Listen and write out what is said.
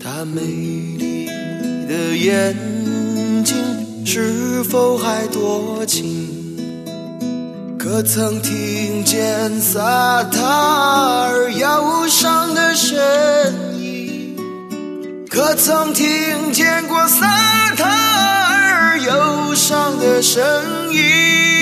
她美丽的眼睛是否还多情？可曾听见萨塔尔忧伤的声音？可曾听见过萨塔尔忧伤的声音？